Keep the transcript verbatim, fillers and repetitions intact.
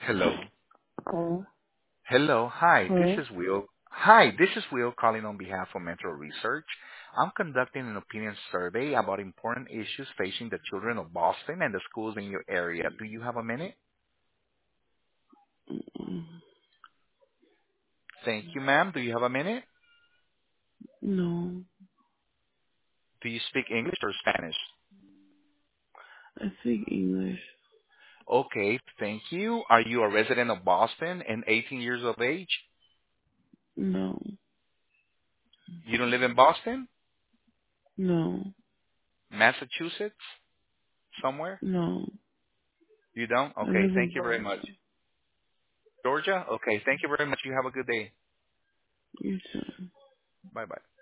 Hello. Oh, Hello. Hi, this hello? is Will. Hi, this is Will calling on behalf of Metro Research. I'm conducting an opinion survey about important issues facing the children of Boston and the schools in your area. Do you have a minute? Mm, Thank you, ma'am. Do you have a minute? no, Do you speak English or Spanish? I speak English. Okay, thank you. Are you a resident of Boston and eighteen years of age? No, You don't live in Boston? no, Massachusetts? Somewhere? no. You don't? I Okay, live thank in you very much. Georgia. Georgia? Okay, thank you very much. You have a good day. You too. Bye-bye.